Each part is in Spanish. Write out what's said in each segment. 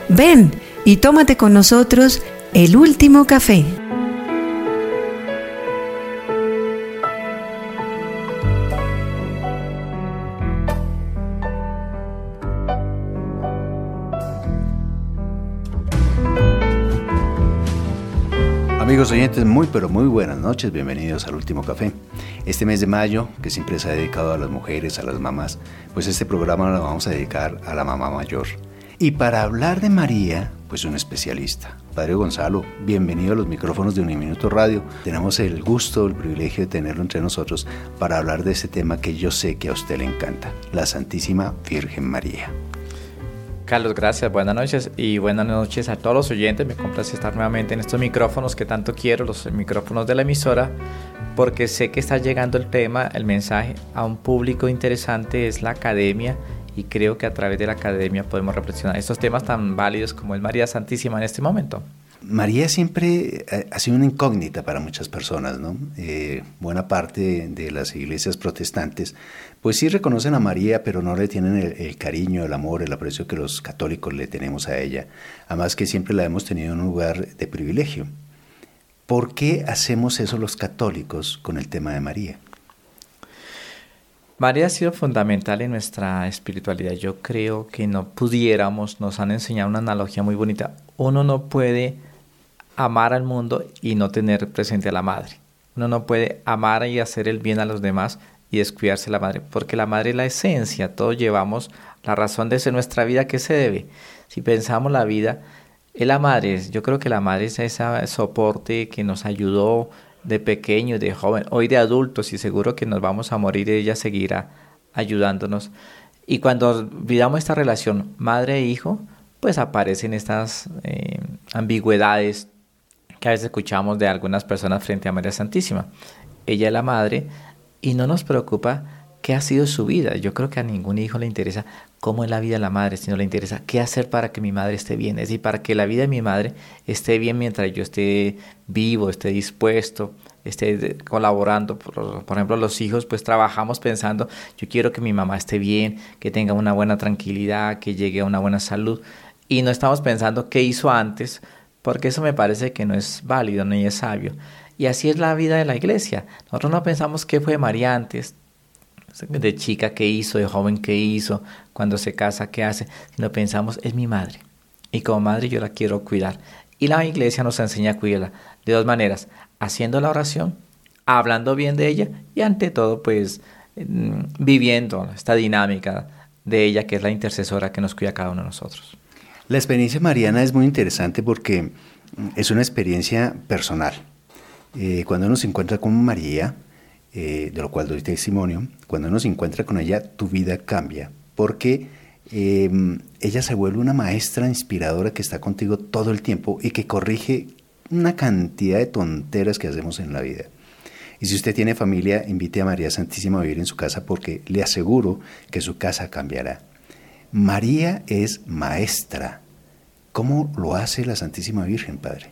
Ven y tómate con nosotros el último café. Amigos oyentes, muy pero muy buenas noches, bienvenidos al Último Café. Este mes de mayo, que siempre se ha dedicado a las mujeres, a las mamás, pues este programa lo vamos a dedicar a la mamá mayor. Y para hablar de María, pues un especialista. Padre Gonzalo, bienvenido a los micrófonos de Uniminuto Radio. Tenemos el gusto, el privilegio de tenerlo entre nosotros para hablar de este tema que yo sé que a usted le encanta, la Santísima Virgen María. Carlos, gracias, buenas noches y buenas noches a todos los oyentes. Me complace estar nuevamente en estos micrófonos que tanto quiero, los micrófonos de la emisora, porque sé que está llegando el tema, el mensaje a un público interesante, es la academia, y creo que a través de la academia podemos reflexionar estos temas tan válidos como es María Santísima en este momento. María siempre ha sido una incógnita para muchas personas, ¿no? Buena parte de las iglesias protestantes, pues sí reconocen a María, pero no le tienen el cariño, el amor, el aprecio que los católicos le tenemos a ella. Además que siempre la hemos tenido en un lugar de privilegio. ¿Por qué hacemos eso los católicos con el tema de María? María ha sido fundamental en nuestra espiritualidad. Yo creo que no pudiéramos, nos han enseñado una analogía muy bonita. Uno no puede amar al mundo y no tener presente a la madre. Uno no puede amar y hacer el bien a los demás y descuidarse de la madre, porque la madre es la esencia. Todos llevamos la razón de ser nuestra vida. ¿Qué se debe? Si pensamos la vida, es la madre. Yo creo que la madre es ese soporte que nos ayudó de pequeño, de joven, hoy de adultos, y seguro que nos vamos a morir y ella seguirá ayudándonos. Y cuando olvidamos esta relación madre e hijo, pues aparecen estas ambigüedades que a veces escuchamos de algunas personas frente a María Santísima. Ella es la madre y no nos preocupa qué ha sido su vida. Yo creo que a ningún hijo le interesa cómo es la vida de la madre, sino le interesa qué hacer para que mi madre esté bien. Es decir, para que la vida de mi madre esté bien mientras yo esté vivo, esté dispuesto, esté colaborando. Por ejemplo, los hijos, pues trabajamos pensando, yo quiero que mi mamá esté bien, que tenga una buena tranquilidad, que llegue a una buena salud. Y no estamos pensando qué hizo antes, porque eso me parece que no es válido ni es sabio. Y así es la vida de la iglesia. Nosotros no pensamos qué fue María antes, de chica qué hizo, de joven qué hizo, cuando se casa qué hace, sino pensamos es mi madre y como madre yo la quiero cuidar. Y la iglesia nos enseña a cuidarla de dos maneras: haciendo la oración, hablando bien de ella y ante todo pues viviendo esta dinámica de ella, que es la intercesora que nos cuida a cada uno de nosotros. La experiencia mariana es muy interesante porque es una experiencia personal. Cuando uno se encuentra con María, de lo cual doy testimonio, cuando uno se encuentra con ella, tu vida cambia, porque ella se vuelve una maestra inspiradora que está contigo todo el tiempo y que corrige una cantidad de tonteras que hacemos en la vida. Y si usted tiene familia, invite a María Santísima a vivir en su casa, porque le aseguro que su casa cambiará. María es maestra. ¿Cómo lo hace la Santísima Virgen, Padre?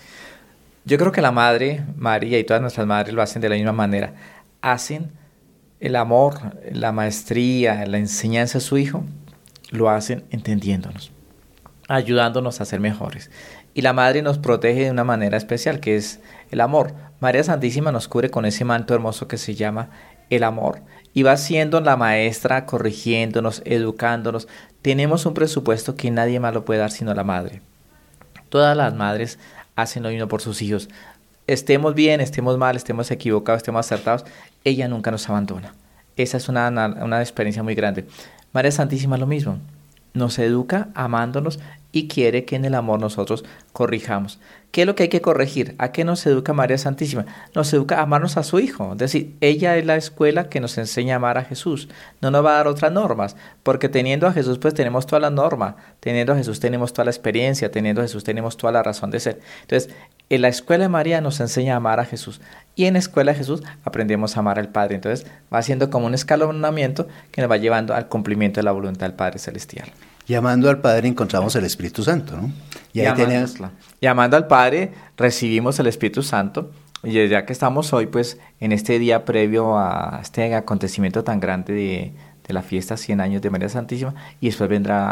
Yo creo que la Madre María y todas nuestras madres lo hacen de la misma manera. Hacen el amor, la maestría, la enseñanza a su hijo, lo hacen entendiéndonos, ayudándonos a ser mejores. Y la Madre nos protege de una manera especial, que es el amor. María Santísima nos cubre con ese manto hermoso que se llama el amor. Y va siendo la maestra, corrigiéndonos, educándonos. Tenemos un presupuesto que nadie más lo puede dar sino la Madre. Todas las madres hacen lo mismo por sus hijos. Estemos bien, estemos mal, estemos equivocados, estemos acertados, ella nunca nos abandona. Esa es una experiencia muy grande. María Santísima lo mismo. Nos educa amándonos y quiere que en el amor nosotros corrijamos. ¿Qué es lo que hay que corregir? ¿A qué nos educa María Santísima? Nos educa a amarnos a su Hijo. Es decir, ella es la escuela que nos enseña a amar a Jesús. No nos va a dar otras normas, porque teniendo a Jesús pues tenemos toda la norma. Teniendo a Jesús tenemos toda la experiencia. Teniendo a Jesús tenemos toda la razón de ser. Entonces, en la escuela de María nos enseña a amar a Jesús. Y en la escuela de Jesús aprendemos a amar al Padre. Entonces, va siendo como un escalonamiento que nos va llevando al cumplimiento de la voluntad del Padre Celestial. Llamando al Padre encontramos el Espíritu Santo, ¿no? Y ahí llamando al Padre recibimos el Espíritu Santo. Y ya que estamos hoy, pues, en este día previo a este acontecimiento tan grande de la fiesta 100 años de María Santísima, y después vendrá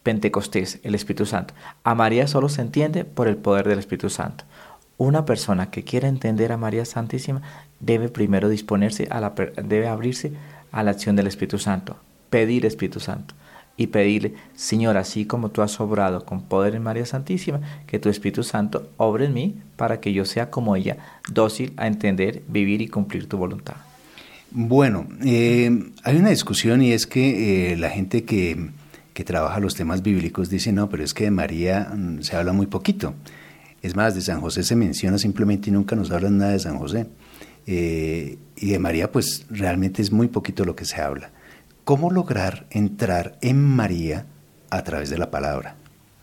Pentecostés, el Espíritu Santo. A María solo se entiende por el poder del Espíritu Santo. Una persona que quiera entender a María Santísima debe primero debe abrirse a la acción del Espíritu Santo, pedir Espíritu Santo y pedirle: Señor, así como tú has obrado con poder en María Santísima, que tu Espíritu Santo obre en mí para que yo sea como ella, dócil a entender, vivir y cumplir tu voluntad. Bueno, hay una discusión, y es que la gente que trabaja los temas bíblicos dice: no, pero es que de María se habla muy poquito. Es más, de San José se menciona simplemente y nunca nos hablan nada de San José. Y de María pues realmente es muy poquito lo que se habla. ¿Cómo lograr entrar en María a través de la palabra?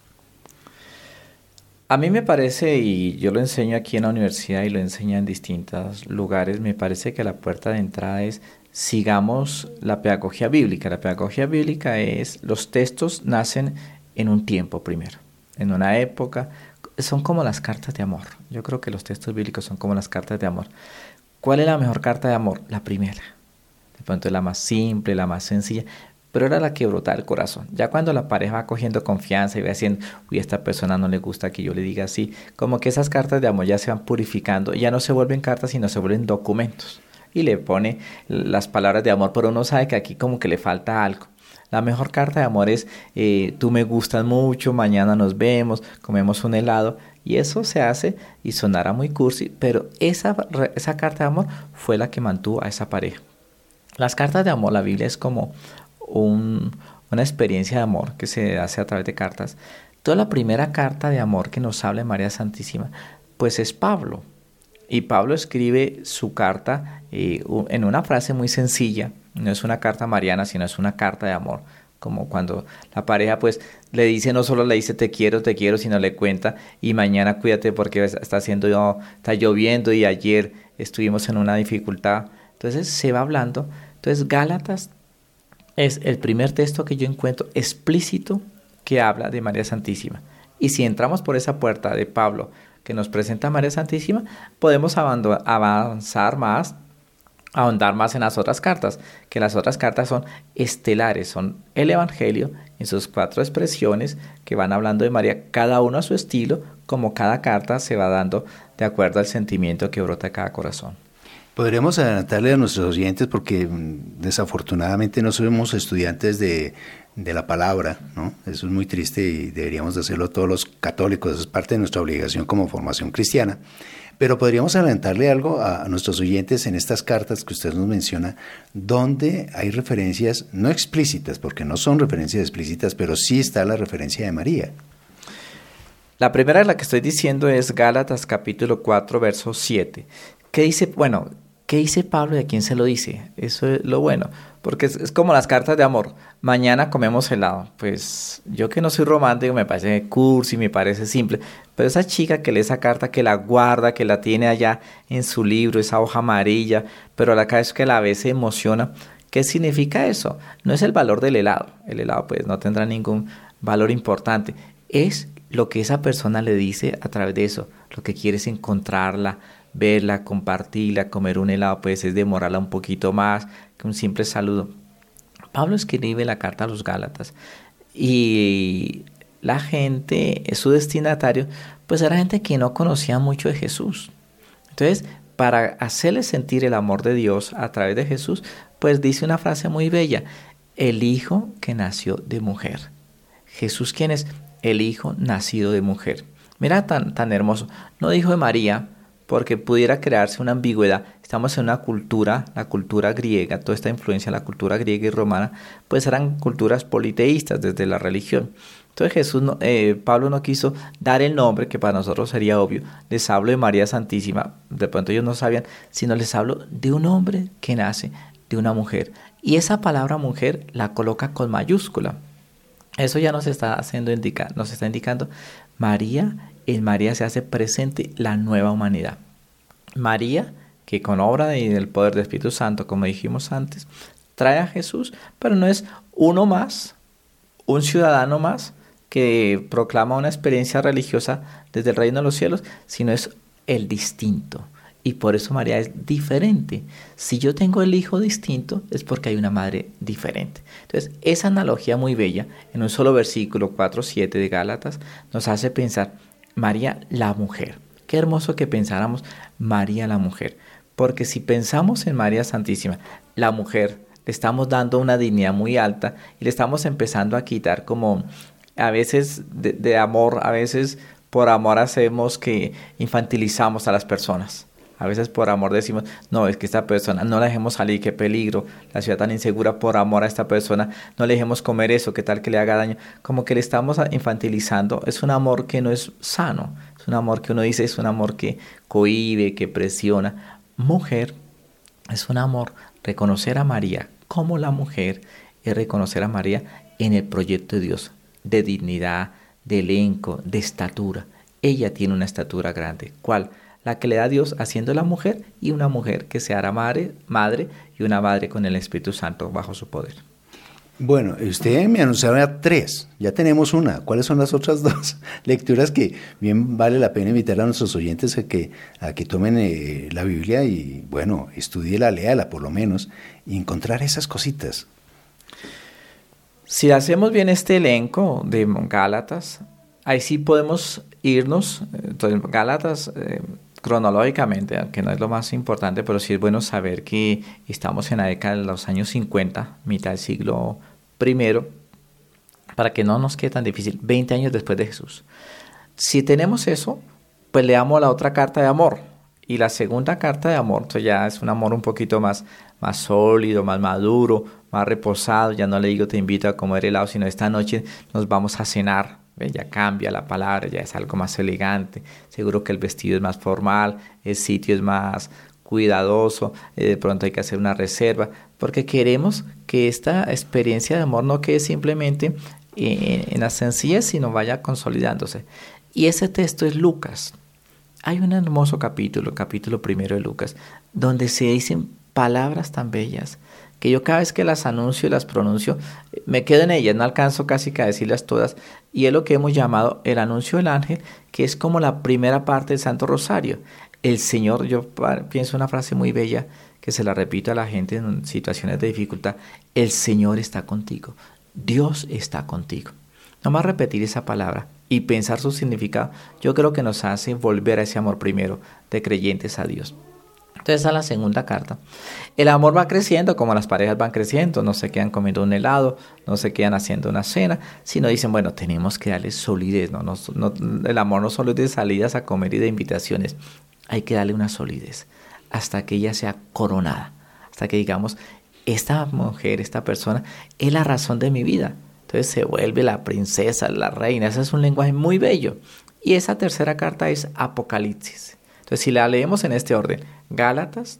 A mí me parece, y yo lo enseño aquí en la universidad y lo enseño en distintos lugares, me parece que la puerta de entrada es: sigamos la pedagogía bíblica. La pedagogía bíblica es: los textos nacen en un tiempo primero, en una época. Son como las cartas de amor. Yo creo que los textos bíblicos son como las cartas de amor. ¿Cuál es la mejor carta de amor? La primera. De pronto es la más simple, la más sencilla, pero era la que brota del corazón. Ya cuando la pareja va cogiendo confianza y va haciendo: uy, a esta persona no le gusta que yo le diga así, como que esas cartas de amor ya se van purificando, ya no se vuelven cartas, sino se vuelven documentos. Y le pone las palabras de amor, pero uno sabe que aquí como que le falta algo. La mejor carta de amor es: tú me gustas mucho, mañana nos vemos, comemos un helado. Y eso se hace y sonará muy cursi, pero esa carta de amor fue la que mantuvo a esa pareja. Las cartas de amor, la Biblia es como una experiencia de amor que se hace a través de cartas. Toda la primera carta de amor que nos habla de María Santísima, pues es Pablo. Y Pablo escribe su carta en una frase muy sencilla. No es una carta mariana, sino es una carta de amor. Como cuando la pareja pues le dice, no solo le dice te quiero, sino le cuenta: y mañana cuídate porque está lloviendo y ayer estuvimos en una dificultad. Entonces se va hablando. Entonces Gálatas es el primer texto que yo encuentro explícito que habla de María Santísima. Y si entramos por esa puerta de Pablo que nos presenta a María Santísima, podemos avanzar más, ahondar más en las otras cartas, que las otras cartas son estelares, son el Evangelio en sus 4 expresiones que van hablando de María, cada uno a su estilo, como cada carta se va dando de acuerdo al sentimiento que brota de cada corazón. Podríamos adelantarle a nuestros oyentes, porque desafortunadamente no somos estudiantes de la palabra, ¿no? Eso es muy triste y deberíamos de hacerlo todos los católicos, es parte de nuestra obligación como formación cristiana. Pero podríamos adelantarle algo a nuestros oyentes en estas cartas que usted nos menciona, donde hay referencias no explícitas, porque no son referencias explícitas, pero sí está la referencia de María. La primera de la que estoy diciendo es Gálatas capítulo 4, verso 7. ¿Qué dice Pablo y a quién se lo dice? Eso es lo bueno, porque es como las cartas de amor. Mañana comemos helado. Pues yo, que no soy romántico, me parece cursi, me parece simple, pero esa chica que lee esa carta, que la guarda, que la tiene allá en su libro, esa hoja amarilla, pero a la cada vez que la ve se emociona. ¿Qué significa eso? No es el valor del helado. El helado pues no tendrá ningún valor importante. Es lo que esa persona le dice a través de eso. Lo que quiere es encontrarla, verla, compartirla. Comer un helado pues es demorarla un poquito más que un simple saludo. Pablo escribe la carta a los Gálatas y la gente, su destinatario, pues era gente que no conocía mucho de Jesús. Entonces, para hacerles sentir el amor de Dios a través de Jesús, pues dice una frase muy bella: el Hijo que nació de mujer. Jesús, ¿quién es? El Hijo nacido de mujer. Mira, tan hermoso. No dijo de María, porque pudiera crearse una ambigüedad. Estamos en una cultura, la cultura griega, toda esta influencia de la cultura griega y romana, pues eran culturas politeístas desde la religión. Entonces Pablo no quiso dar el nombre, que para nosotros sería obvio. Les hablo de María Santísima, de pronto ellos no sabían, sino les hablo de un hombre que nace de una mujer. Y esa palabra mujer la coloca con mayúscula. Eso ya nos está indicando María. En María se hace presente la nueva humanidad. María, que con obra del poder del Espíritu Santo, como dijimos antes, trae a Jesús, pero no es uno más, un ciudadano más que proclama una experiencia religiosa desde el reino de los cielos, sino es el distinto, Y por eso María es diferente. Si yo tengo el hijo distinto, es porque hay una madre diferente. Entonces, esa analogía muy bella, en un solo versículo 4:7 de Gálatas, nos hace pensar, María la mujer. Qué hermoso que pensáramos María la mujer. Porque si pensamos en María Santísima, la mujer, le estamos dando una dignidad muy alta y le estamos empezando a quitar como a veces de amor, a veces por amor hacemos que infantilizamos a las personas. A veces por amor decimos, no, es que esta persona, no la dejemos salir, qué peligro, la ciudad tan insegura, por amor a esta persona, no le dejemos comer eso, qué tal que le haga daño. Como que le estamos infantilizando, es un amor que no es sano, es un amor que uno dice, es un amor que cohíbe, que presiona. Mujer es un amor, reconocer a María como la mujer, es reconocer a María en el proyecto de Dios, de dignidad, de elenco, de estatura. Ella tiene una estatura grande. ¿Cuál? La que le da Dios haciendo la mujer, y una mujer que se hará madre y una madre con el Espíritu Santo bajo su poder. Bueno, usted me anunciaba 3, ya tenemos una. ¿Cuáles son las otras 2 lecturas que bien vale la pena invitar a nuestros oyentes a que tomen la Biblia y, bueno, estudiela, léala por lo menos, y encontrar esas cositas? Si hacemos bien este elenco de Gálatas, ahí sí podemos irnos. Entonces, Gálatas, cronológicamente, aunque no es lo más importante, pero sí es bueno saber que estamos en la década de los años 50, mitad del siglo I, para que no nos quede tan difícil, 20 años después de Jesús. Si tenemos eso, pues leamos la otra carta de amor. Y la segunda carta de amor, entonces ya es un amor un poquito más sólido, más maduro, más reposado. Ya no le digo te invito a comer helado, sino esta noche nos vamos a cenar. Ya cambia la palabra, ya es algo más elegante. Seguro que el vestido es más formal, el sitio es más cuidadoso, de pronto hay que hacer una reserva, porque queremos que esta experiencia de amor no quede simplemente en la sencillez, sino vaya consolidándose. Y ese texto es Lucas. Hay un hermoso capítulo 1 de Lucas, donde se dicen palabras tan bellas, que yo cada vez que las anuncio y las pronuncio, me quedo en ellas, no alcanzo casi que a decirlas todas, y es lo que hemos llamado el anuncio del ángel, que es como la primera parte del Santo Rosario. El Señor, yo pienso una frase muy bella, que se la repito a la gente en situaciones de dificultad, el Señor está contigo, Dios está contigo. Nomás repetir esa palabra y pensar su significado, yo creo que nos hace volver a ese amor primero de creyentes a Dios. Entonces, a la segunda carta, el amor va creciendo como las parejas van creciendo, no se quedan comiendo un helado, no se quedan haciendo una cena, sino dicen, bueno, tenemos que darle solidez, el amor no solo es de salidas a comer y de invitaciones, hay que darle una solidez hasta que ella sea coronada, hasta que digamos, esta mujer, esta persona es la razón de mi vida. Entonces se vuelve la princesa, la reina, ese es un lenguaje muy bello. Y esa tercera carta es Apocalipsis. Entonces, si la leemos en este orden, Gálatas,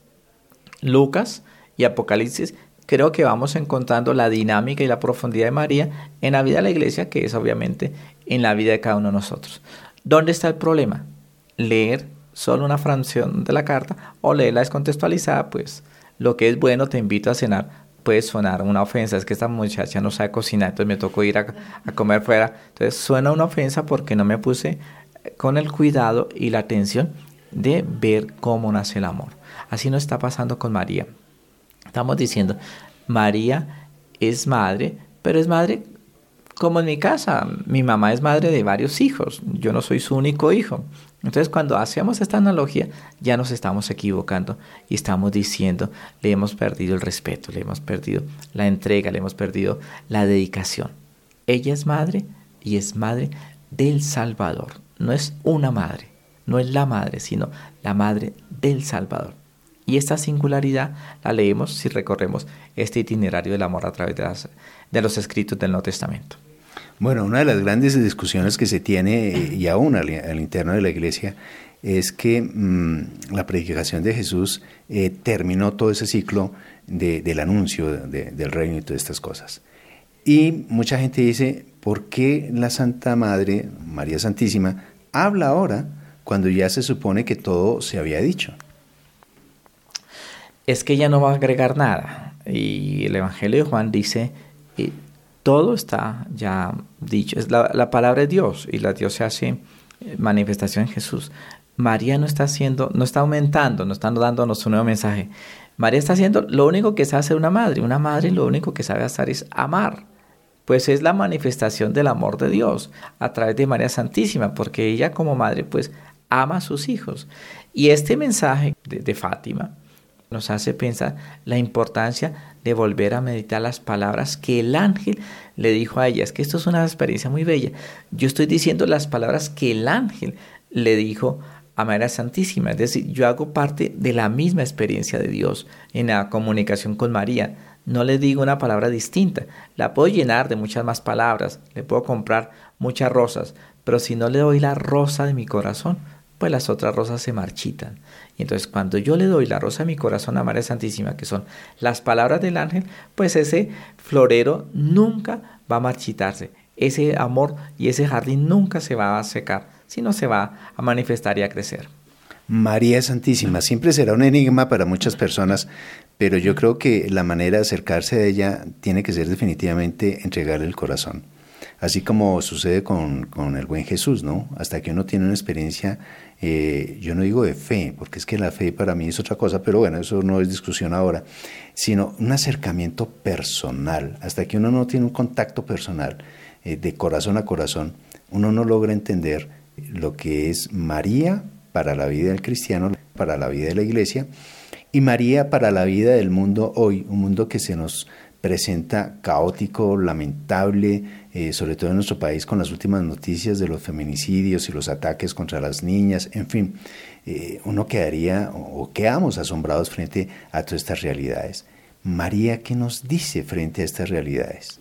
Lucas y Apocalipsis, creo que vamos encontrando la dinámica y la profundidad de María en la vida de la iglesia, que es obviamente en la vida de cada uno de nosotros. ¿Dónde está el problema? Leer solo una fracción de la carta o leerla descontextualizada, pues lo que es bueno, te invito a cenar, puede sonar una ofensa, es que esta muchacha no sabe cocinar, entonces me tocó ir a comer fuera. Entonces suena una ofensa porque no me puse con el cuidado y la atención de ver cómo nace el amor. Así nos está pasando con María. Estamos diciendo, María es madre, pero es madre como en mi casa. Mi mamá es madre de varios hijos, yo no soy su único hijo. Entonces, cuando hacemos esta analogía, ya nos estamos equivocando y estamos diciendo, le hemos perdido el respeto, le hemos perdido la entrega, le hemos perdido la dedicación. Ella es madre y es madre del Salvador. No es una madre, no es la madre, sino la madre del Salvador. Y esta singularidad la leemos si recorremos este itinerario del amor a través de los escritos del Nuevo Testamento. Bueno, una de las grandes discusiones que se tiene y aún al interno de la iglesia es que la predicación de Jesús terminó todo ese ciclo del anuncio del reino y todas estas cosas. Y mucha gente dice, ¿por qué la Santa Madre, María Santísima, habla ahora cuando ya se supone que todo se había dicho? Es que ella no va a agregar nada. Y el Evangelio de Juan dice, todo está ya dicho. Es la palabra de Dios y la Dios se hace manifestación en Jesús. María no está haciendo, no está aumentando, no está dándonos un nuevo mensaje. María está haciendo lo único que sabe hacer una madre. Una madre lo único que sabe hacer es amar. Pues es la manifestación del amor de Dios a través de María Santísima, porque ella como madre pues ama a sus hijos. Y este mensaje de Fátima nos hace pensar la importancia de volver a meditar las palabras que el ángel le dijo a ella. Es que esto es una experiencia muy bella. Yo estoy diciendo las palabras que el ángel le dijo a María Santísima. Es decir, yo hago parte de la misma experiencia de Dios en la comunicación con María. No le digo una palabra distinta. La puedo llenar de muchas más palabras. Le puedo comprar muchas rosas. Pero si no le doy la rosa de mi corazón, pues las otras rosas se marchitan. Y entonces cuando yo le doy la rosa de mi corazón a María Santísima, que son las palabras del ángel, pues ese florero nunca va a marchitarse. Ese amor y ese jardín nunca se va a secar, sino se va a manifestar y a crecer. María Santísima siempre será un enigma para muchas personas, pero yo creo que la manera de acercarse a ella tiene que ser definitivamente entregarle el corazón. Así como sucede con el buen Jesús, ¿no? Hasta que uno tiene una experiencia, yo no digo de fe, porque es que la fe para mí es otra cosa, pero bueno, eso no es discusión ahora, sino un acercamiento personal. Hasta que uno no tiene un contacto personal, de corazón a corazón, uno no logra entender lo que es María para la vida del cristiano, para la vida de la iglesia, y María para la vida del mundo hoy, un mundo que se nos presenta caótico, lamentable, sobre todo en nuestro país con las últimas noticias de los feminicidios y los ataques contra las niñas, en fin, uno quedaría o quedamos asombrados frente a todas estas realidades. María, ¿qué nos dice frente a estas realidades?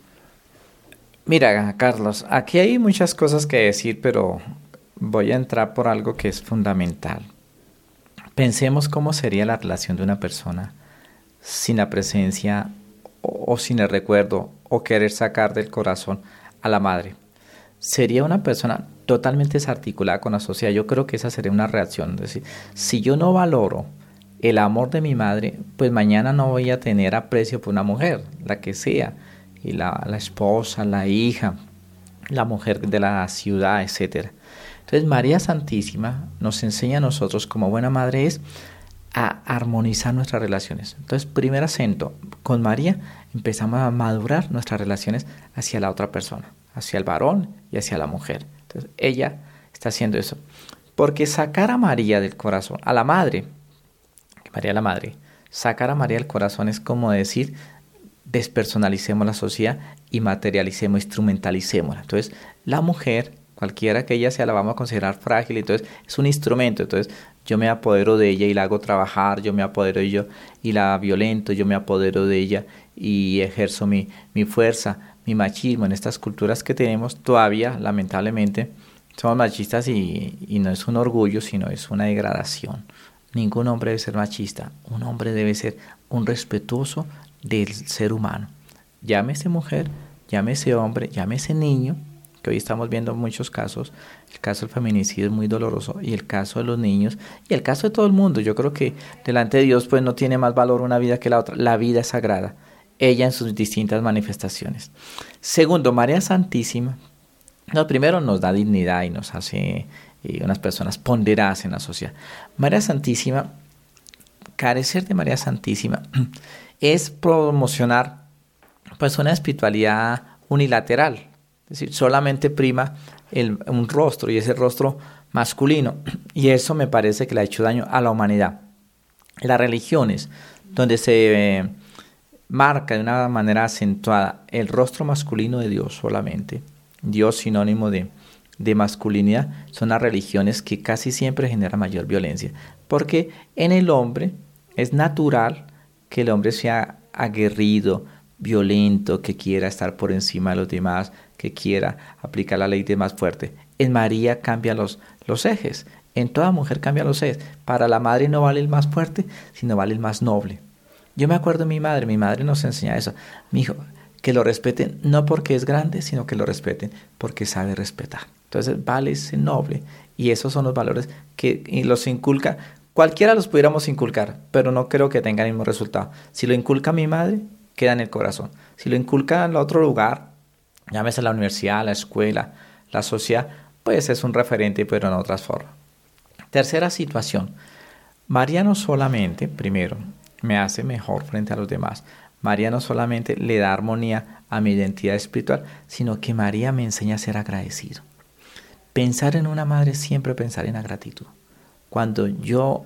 Mira, Carlos, aquí hay muchas cosas que decir, pero voy a entrar por algo que es fundamental. Pensemos cómo sería la relación de una persona sin la presencia o sin el recuerdo o querer sacar del corazón a la madre. Sería una persona totalmente desarticulada con la sociedad. Yo creo que esa sería una reacción. Es decir, si yo no valoro el amor de mi madre, pues mañana no voy a tener aprecio por una mujer, la que sea, y la esposa, la hija, la mujer de la ciudad, etcétera. Entonces María Santísima nos enseña a nosotros como buena madre es a armonizar nuestras relaciones. Entonces, primer acento, con María empezamos a madurar nuestras relaciones hacia la otra persona, hacia el varón y hacia la mujer. Entonces, ella está haciendo eso. Porque sacar a María del corazón, a la madre, María la madre, sacar a María del corazón es como decir, despersonalicemos la sociedad y materialicemos, instrumentalicémosla. Entonces, la mujer, cualquiera que ella sea, la vamos a considerar frágil, entonces es un instrumento. Entonces, yo me apodero de ella y la hago trabajar, yo me apodero de ella y la violento, yo me apodero de ella y ejerzo mi fuerza, mi machismo. En estas culturas que tenemos todavía, lamentablemente, somos machistas y no es un orgullo, sino es una degradación. Ningún hombre debe ser machista, un hombre debe ser un respetuoso del ser humano. Llámese mujer, llámese hombre, llámese niño, que hoy estamos viendo muchos casos. El caso del feminicidio es muy doloroso, y el caso de los niños, y el caso de todo el mundo. Yo creo que delante de Dios pues no tiene más valor una vida que la otra. La vida es sagrada, ella en sus distintas manifestaciones. Segundo, María Santísima, primero nos da dignidad y nos hace unas personas ponderadas en la sociedad. María Santísima, carecer de María Santísima es promocionar pues una espiritualidad unilateral. Es decir, solamente prima un rostro, y ese rostro masculino, y eso me parece que le ha hecho daño a la humanidad. Las religiones donde se marca de una manera acentuada el rostro masculino de Dios solamente, Dios sinónimo de masculinidad, son las religiones que casi siempre generan mayor violencia, porque en el hombre es natural que el hombre sea aguerrido, violento, que quiera estar por encima de los demás, que quiera aplicar la ley de más fuerte. En María cambia los ejes. En toda mujer cambia los ejes. Para la madre no vale el más fuerte, sino vale el más noble. Yo me acuerdo de mi madre nos enseña eso. Mi hijo, que lo respeten no porque es grande, sino que lo respeten porque sabe respetar. Entonces vale ese noble, y esos son los valores que los inculca. Cualquiera los pudiéramos inculcar, pero no creo que tengan el mismo resultado. Si lo inculca mi madre, queda en el corazón. Si lo inculca en otro lugar, llámese la universidad, la escuela, la sociedad, pues es un referente, pero en otras formas. Tercera situación. María no solamente, primero, me hace mejor frente a los demás. María no solamente le da armonía a mi identidad espiritual, sino que María me enseña a ser agradecido. Pensar en una madre es siempre pensar en la gratitud. Cuando yo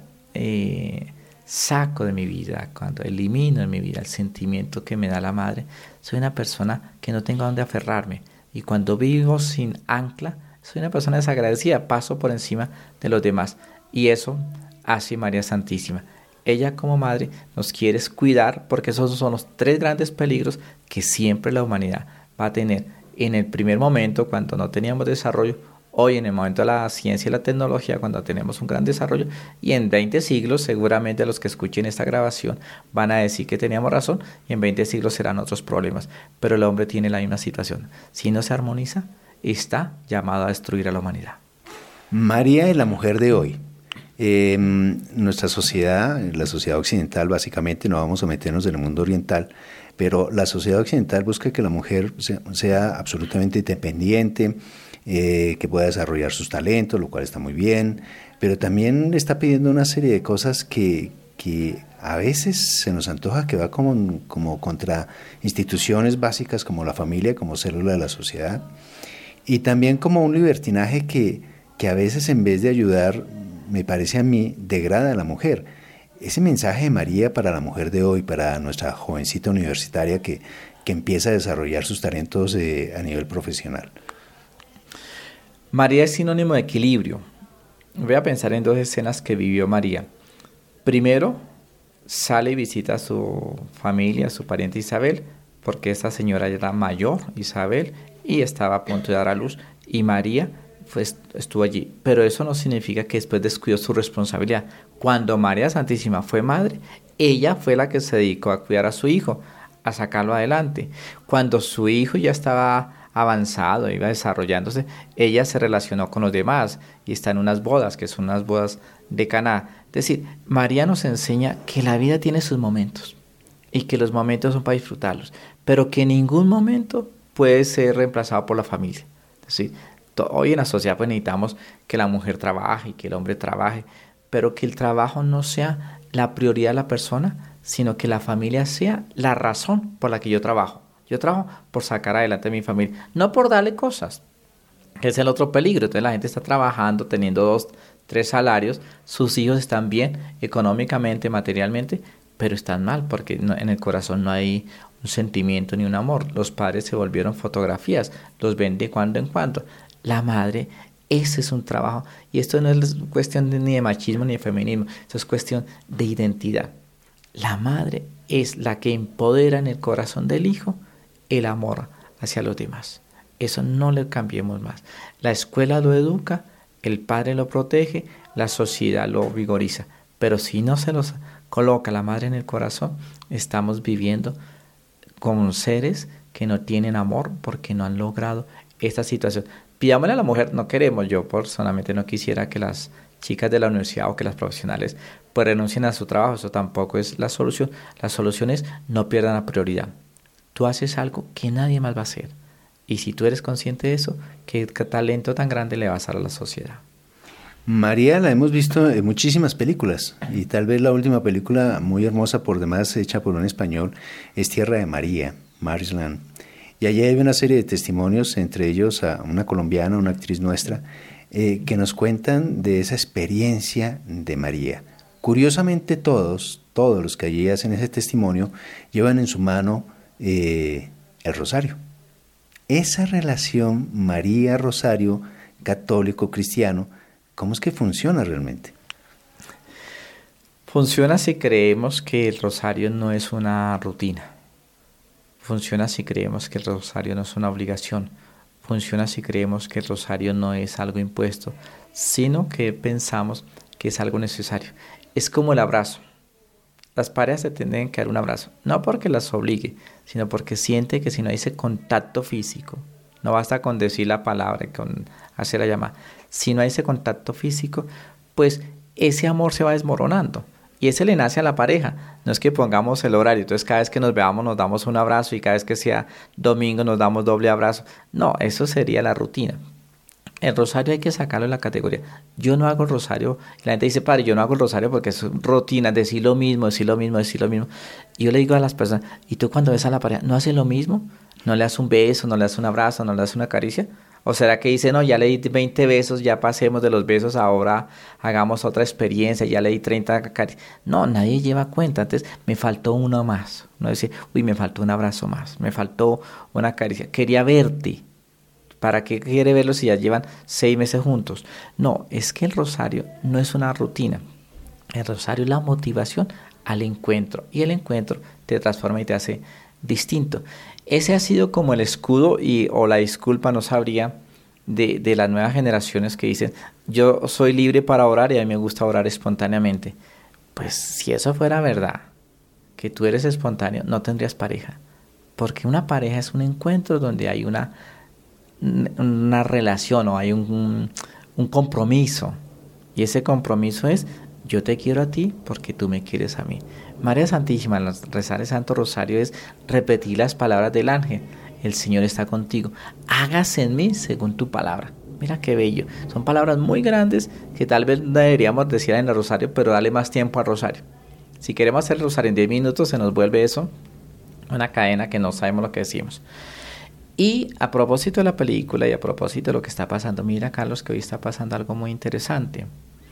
saco de mi vida, cuando elimino en mi vida el sentimiento que me da la madre, soy una persona que no tengo a dónde aferrarme. Y cuando vivo sin ancla, soy una persona desagradecida, paso por encima de los demás. Y eso hace María Santísima. Ella como madre nos quiere cuidar porque esos son los tres grandes peligros que siempre la humanidad va a tener. En el primer momento, cuando no teníamos desarrollo, hoy en el momento de la ciencia y la tecnología, cuando tenemos un gran desarrollo, y en 20 siglos seguramente los que escuchen esta grabación van a decir que teníamos razón y en 20 siglos serán otros problemas. Pero el hombre tiene la misma situación. Si no se armoniza, está llamado a destruir a la humanidad. María es la mujer de hoy. Nuestra sociedad, la sociedad occidental básicamente, no vamos a meternos en el mundo oriental, pero la sociedad occidental busca que la mujer sea absolutamente independiente, que pueda desarrollar sus talentos, lo cual está muy bien, pero también está pidiendo una serie de cosas que a veces se nos antoja que va como contra instituciones básicas como la familia, como célula de la sociedad, y también como un libertinaje que a veces en vez de ayudar, me parece a mí, degrada a la mujer. Ese mensaje de María para la mujer de hoy, para nuestra jovencita universitaria que empieza a desarrollar sus talentos a nivel profesional. María es sinónimo de equilibrio. Voy a pensar en dos escenas que vivió María. Primero, sale y visita a su familia, a su pariente Isabel, porque esta señora era mayor, Isabel, y estaba a punto de dar a luz, y María estuvo allí, pero eso no significa que después descuidó su responsabilidad. Cuando María Santísima fue madre, ella fue la que se dedicó a cuidar a su hijo, a sacarlo adelante. Cuando su hijo ya estaba avanzado, iba desarrollándose, ella se relacionó con los demás y está en unas bodas, que son unas bodas de Caná. Es decir, María nos enseña que la vida tiene sus momentos y que los momentos son para disfrutarlos, pero que ningún momento puede ser reemplazado por la familia. Es decir, hoy en la sociedad pues necesitamos que la mujer trabaje y que el hombre trabaje, pero que el trabajo no sea la prioridad de la persona, sino que la familia sea la razón por la que yo trabajo. Yo trabajo por sacar adelante a mi familia, no por darle cosas, que es el otro peligro. Entonces la gente está trabajando, teniendo 2, 3 salarios, sus hijos están bien económicamente, materialmente, pero están mal porque en el corazón no hay un sentimiento ni un amor. Los padres se volvieron fotografías, los ven de cuando en cuando. La madre, ese es un trabajo. Y esto no es cuestión ni de machismo ni de feminismo. Esto es cuestión de identidad. La madre es la que empodera en el corazón del hijo el amor hacia los demás. Eso no le cambiemos más. La escuela lo educa, el padre lo protege, la sociedad lo vigoriza. Pero si no se los coloca la madre en el corazón, estamos viviendo con seres que no tienen amor porque no han logrado esta situación. Pidámosle a la mujer, no queremos, yo personalmente no quisiera que las chicas de la universidad o que las profesionales pues renuncien a su trabajo, eso tampoco es la solución. La solución es no pierdan la prioridad. Tú haces algo que nadie más va a hacer. Y si tú eres consciente de eso, ¿qué talento tan grande le vas a dar a la sociedad? María la hemos visto en muchísimas películas y tal vez la última película muy hermosa por demás hecha por un español es Tierra de María, Marisland. Y allí hay una serie de testimonios, entre ellos a una colombiana, una actriz nuestra, que nos cuentan de esa experiencia de María. Curiosamente todos los que allí hacen ese testimonio llevan en su mano el rosario. Esa relación María-Rosario, católico-cristiano, ¿cómo es que funciona realmente? Funciona si creemos que el rosario no es una rutina. Funciona si creemos que el rosario no es una obligación. Funciona si creemos que el rosario no es algo impuesto, sino que pensamos que es algo necesario. Es como el abrazo. Las parejas se tienen que dar un abrazo, no porque las obligue, sino porque siente que si no hay ese contacto físico, no basta con decir la palabra, con hacer la llamada, si no hay ese contacto físico, pues ese amor se va desmoronando. Y ese le nace a la pareja. No es que pongamos el horario, entonces cada vez que nos veamos nos damos un abrazo y cada vez que sea domingo nos damos doble abrazo. No, eso sería la rutina. El rosario hay que sacarlo de la categoría. Yo no hago el rosario. La gente dice, padre, yo no hago el rosario porque es rutina, decir lo mismo, decir lo mismo, decir lo mismo. Y yo le digo a las personas, ¿y tú cuando ves a la pareja, no haces lo mismo? ¿No le das un beso, no le das un abrazo, no le das una caricia? ¿O será que dice, no, ya le di 20 besos, ya pasemos de los besos, ahora hagamos otra experiencia, ya le di 30 caricias? No, nadie lleva cuenta. Entonces, me faltó uno más. No decir, uy, me faltó un abrazo más, me faltó una caricia. Quería verte. ¿Para qué quiere verlo si ya llevan 6 meses juntos? No, es que el rosario no es una rutina. El rosario es la motivación al encuentro. Y el encuentro te transforma y te hace distinto. Ese ha sido como el escudo o la disculpa, no sabría, de las nuevas generaciones que dicen, yo soy libre para orar y a mí me gusta orar espontáneamente. Pues si eso fuera verdad, que tú eres espontáneo, no tendrías pareja. Porque una pareja es un encuentro donde hay una relación o hay un compromiso. Y ese compromiso es, yo te quiero a ti porque tú me quieres a mí. María Santísima, al rezar el Santo Rosario es repetir las palabras del ángel. El Señor está contigo. Hágase en mí según tu palabra. Mira qué bello. Son palabras muy grandes que tal vez no deberíamos decir en el Rosario, pero dale más tiempo al Rosario. Si queremos hacer el Rosario en 10 minutos, se nos vuelve eso una cadena que no sabemos lo que decimos. Y a propósito de la película y a propósito de lo que está pasando, mira, Carlos, que hoy está pasando algo muy interesante.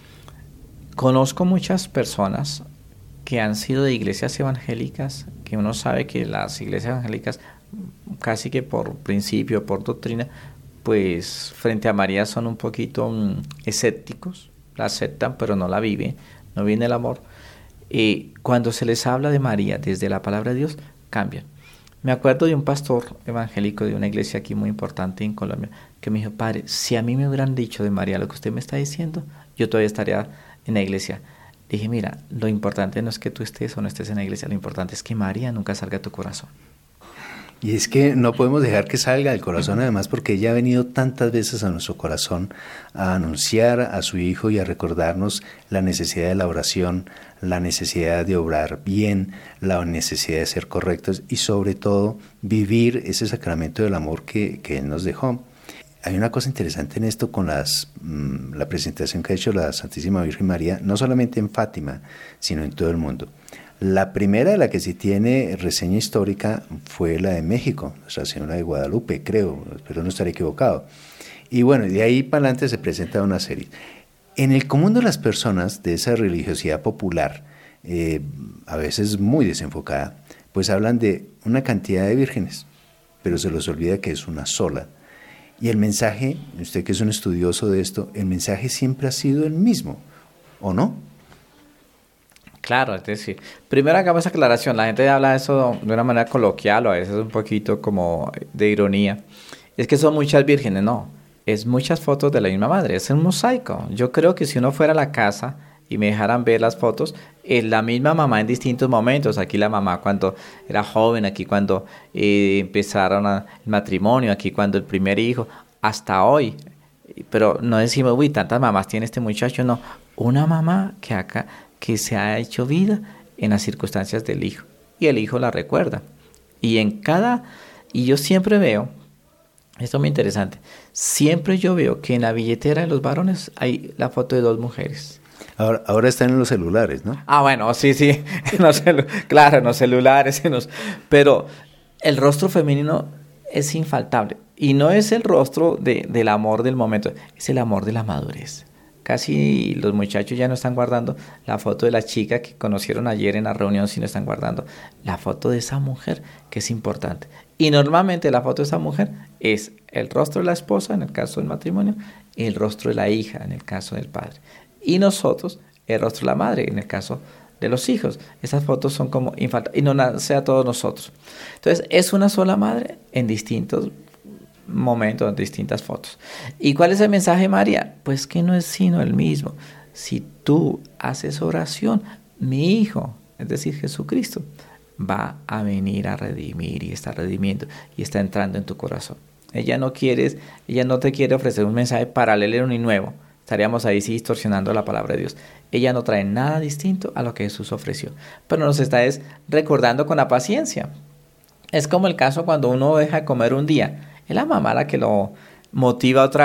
Conozco muchas personas que han sido de iglesias evangélicas, que uno sabe que las iglesias evangélicas, casi que por principio, por doctrina, pues frente a María son un poquito escépticos, la aceptan pero no la viven, no viene el amor. Y cuando se les habla de María desde la palabra de Dios, cambian. Me acuerdo de un pastor evangélico de una iglesia aquí muy importante en Colombia que me dijo, padre, si a mí me hubieran dicho de María lo que usted me está diciendo, yo todavía estaría en la iglesia. Dije, mira, lo importante no es que tú estés o no estés en la iglesia, lo importante es que María nunca salga de tu corazón. Y es que no podemos dejar que salga del corazón, además, porque ella ha venido tantas veces a nuestro corazón a anunciar a su Hijo y a recordarnos la necesidad de la oración, la necesidad de obrar bien, la necesidad de ser correctos y sobre todo vivir ese sacramento del amor que Él nos dejó. Hay una cosa interesante en esto con la presentación que ha hecho la Santísima Virgen María, no solamente en Fátima, sino en todo el mundo. La primera de la que sí tiene reseña histórica fue la de México, Nuestra Señora de Guadalupe, creo, pero no estaré equivocado. Y bueno, de ahí para adelante se presenta una serie. En el común de las personas de esa religiosidad popular, a veces muy desenfocada, pues hablan de una cantidad de vírgenes, pero se les olvida que es una sola. Y el mensaje, usted que es un estudioso de esto, el mensaje siempre ha sido el mismo, ¿o no? Claro, es decir, primero hagamos esa aclaración. La gente habla de eso de una manera coloquial o a veces un poquito como de ironía. Es que son muchas vírgenes, no. Es muchas fotos de la misma madre, es un mosaico. Yo creo que si uno fuera a la casa y me dejaran ver las fotos, es la misma mamá en distintos momentos. Aquí la mamá cuando era joven, aquí cuando empezaron el matrimonio, aquí cuando el primer hijo, hasta hoy. Pero no decimos, uy, tantas mamás tiene este muchacho, no. Una mamá que se ha hecho vida en las circunstancias del hijo. Y el hijo la recuerda. Y yo siempre veo, esto es muy interesante, siempre yo veo que en la billetera de los varones hay la foto de 2 mujeres. Ahora están en los celulares, ¿no? Ah, bueno, sí, claro, en los celulares, pero el rostro femenino es infaltable. Y no es el rostro del amor del momento, es el amor de la madurez. Casi los muchachos ya no están guardando la foto de la chica que conocieron ayer en la reunión, sino están guardando la foto de esa mujer, que es importante. Y normalmente la foto de esa mujer es el rostro de la esposa, en el caso del matrimonio, y el rostro de la hija, en el caso del padre. Y nosotros, el rostro de la madre, en el caso de los hijos. Esas fotos son como infaltables, y no nace a todos nosotros. Entonces, es una sola madre en distintos momentos, en distintas fotos. ¿Y cuál es el mensaje de María? Pues que no es sino el mismo. Si tú haces oración, mi Hijo, es decir, Jesucristo, va a venir a redimir y está redimiendo y está entrando en tu corazón. Ella no te quiere ofrecer un mensaje paralelo ni nuevo. Estaríamos ahí sí distorsionando la palabra de Dios. Ella no trae nada distinto a lo que Jesús ofreció, pero nos está recordando con la paciencia. Es como el caso cuando uno deja de comer un día. Es la mamá la que lo motiva otra vez.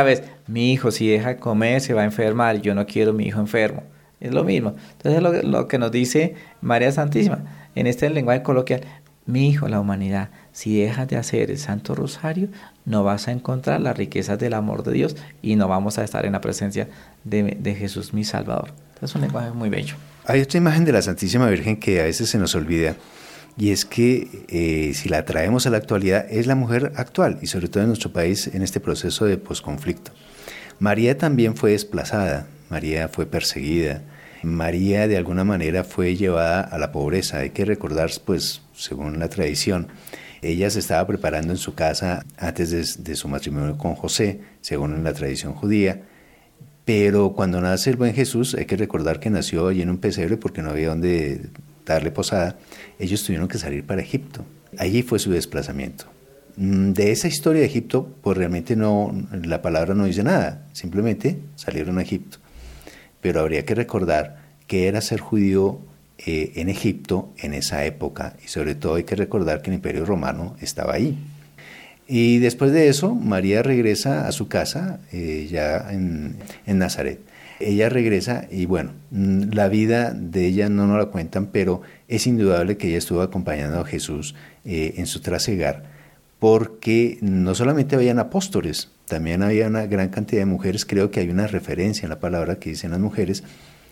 mi hijo si deja de comer se va a enfermar y yo no quiero mi hijo enfermo. Es lo mismo. Entonces lo que nos dice María Santísima en este lenguaje coloquial, mi hijo, la humanidad, si dejas de hacer el Santo Rosario, no vas a encontrar las riquezas del amor de Dios y no vamos a estar en la presencia de Jesús mi Salvador. Entonces es un lenguaje muy bello. Hay otra imagen de la Santísima Virgen que a veces se nos olvida, y es que si la traemos a la actualidad, es la mujer actual, y sobre todo en nuestro país, en este proceso de posconflicto. María también fue desplazada, María fue perseguida, María de alguna manera fue llevada a la pobreza. Hay que recordar, pues, según la tradición, ella se estaba preparando en su casa antes de su matrimonio con José, según la tradición judía, pero cuando nace el buen Jesús, hay que recordar que nació allí en un pesebre porque no había dónde darle posada. Ellos tuvieron que salir para Egipto. Allí fue su desplazamiento. De esa historia de Egipto, pues realmente no, la palabra no dice nada, simplemente salieron a Egipto. Pero habría que recordar que era ser judío en Egipto en esa época, y sobre todo hay que recordar que el Imperio Romano estaba ahí. Y después de eso, María regresa a su casa, ya en Nazaret. Ella regresa y bueno, la vida de ella no nos la cuentan, pero es indudable que ella estuvo acompañando a Jesús en su trasegar, porque no solamente habían apóstoles, también había una gran cantidad de mujeres. Creo que hay una referencia en la palabra que dicen las mujeres,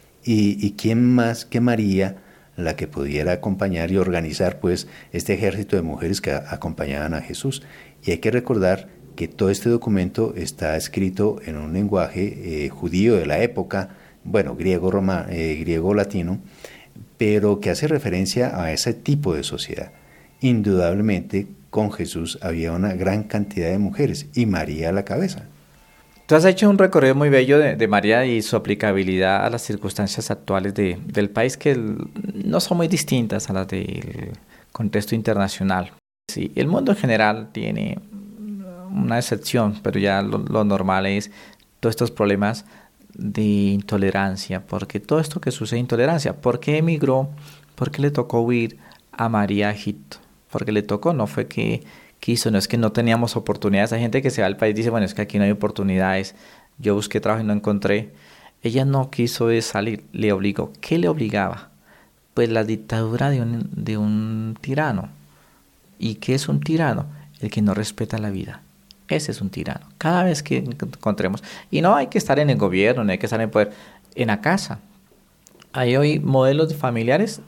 y quién más que María, la que pudiera acompañar y organizar pues este ejército de mujeres que acompañaban a Jesús. Y hay que recordar que todo este documento está escrito en un lenguaje judío de la época, bueno, griego-latino, pero que hace referencia a ese tipo de sociedad. Indudablemente, con Jesús había una gran cantidad de mujeres y María a la cabeza. Tú has hecho un recorrido muy bello de María y su aplicabilidad a las circunstancias actuales del país, que no son muy distintas a las del contexto internacional. Sí, el mundo en general tiene una excepción, pero ya lo normal es todos estos problemas de intolerancia, porque todo esto que sucede intolerancia. ¿Por qué emigró? ¿Por qué le tocó huir a María a Egipto? Porque le tocó, no fue que quiso, no es que no teníamos oportunidades. Hay gente que se va al país y dice, bueno, es que aquí no hay oportunidades, yo busqué trabajo y no encontré. Ella no quiso salir, le obligó. ¿Qué le obligaba? Pues la dictadura de un tirano. ¿Y qué es un tirano? El que no respeta la vida. Ese es un tirano. Cada vez que encontremos, y no hay que estar en el gobierno, no hay que estar en el poder, en la casa. Hay hoy modelos familiares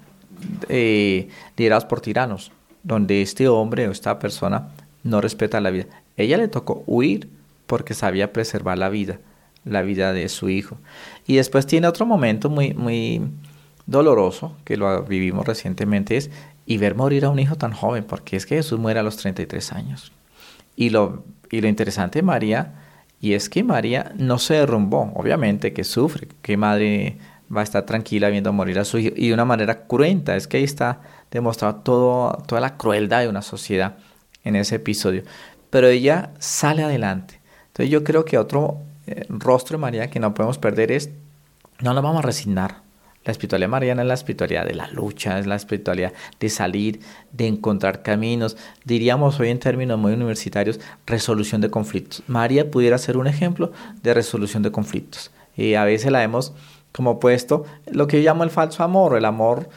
liderados por tiranos, donde este hombre o esta persona no respeta la vida. Ella le tocó huir porque sabía preservar la vida de su hijo. Y después tiene otro momento muy, muy doloroso, que lo vivimos recientemente, y ver morir a un hijo tan joven, porque es que Jesús muere a los 33 años. Y lo interesante de María, y es que María no se derrumbó, obviamente que sufre, que madre va a estar tranquila viendo morir a su hijo, y de una manera cruenta. Es que ahí está demostrado toda la crueldad de una sociedad en ese episodio. Pero ella sale adelante. Entonces yo creo que otro rostro de María que no podemos perder es, no nos vamos a resignar. La espiritualidad mariana es la espiritualidad de la lucha, es la espiritualidad de salir, de encontrar caminos. Diríamos hoy en términos muy universitarios, resolución de conflictos. María pudiera ser un ejemplo de resolución de conflictos. Y a veces la hemos como puesto lo que yo llamo el falso amor, el amor